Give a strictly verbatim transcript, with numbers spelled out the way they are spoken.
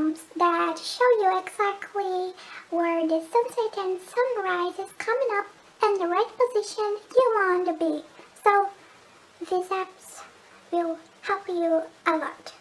platforms that show you exactly where the sunset and sunrise is coming up in the right position you want to be. So these apps will help you a lot.